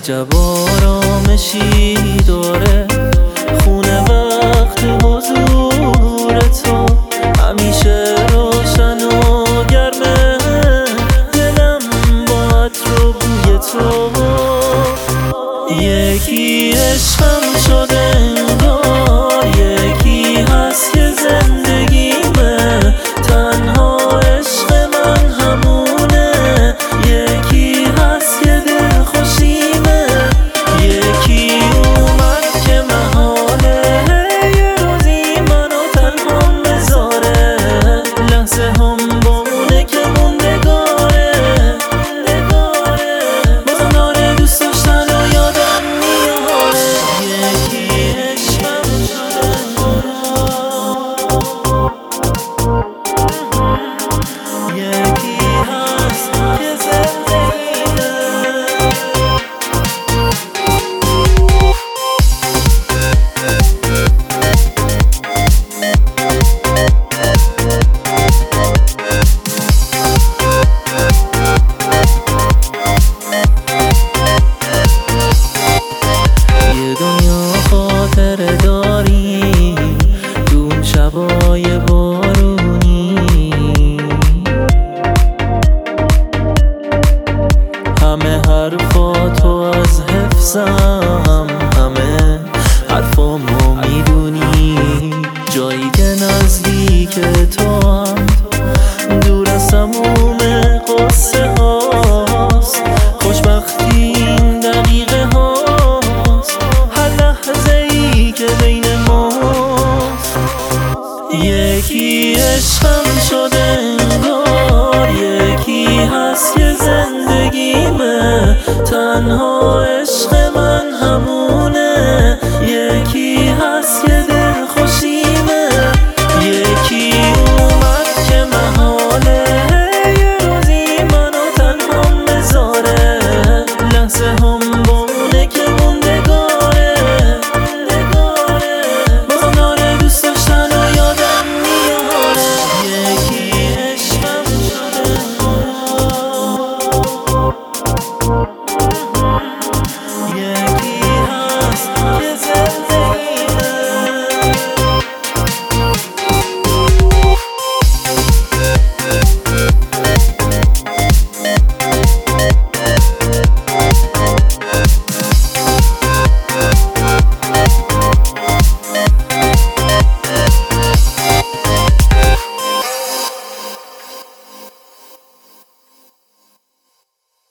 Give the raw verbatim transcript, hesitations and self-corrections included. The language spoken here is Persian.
عجب آرامشی داره خونه وقت حضور تو، همیشه روشن و گرمه دلم با عطر و بوی تو. یکی عشقم شده انگار، یکی هست که زندگیمه، تنها عشق من همونه، یکی هست که دل خوشیمه، یکی اومد که محاله یه روزی منو تنها بذاره، لحظه هم بمونه که موندگاره، بازم داره دوست داشتن و یادم میاره. یکی عشقم شده یکی هست که زندگیمه. یه دنیا خاطره داریم دون شبای بارونی، همه حرفاتو از حفظم، همه حرفامو میدونی، جایی که نزدیک تو هم دور از تموم قصه هاست، خوشبختی این دقیقه هاست، هر لحظه ای که بین ماست. یکی عشقم شده انگار، یکی هست که زندگیمه، تنها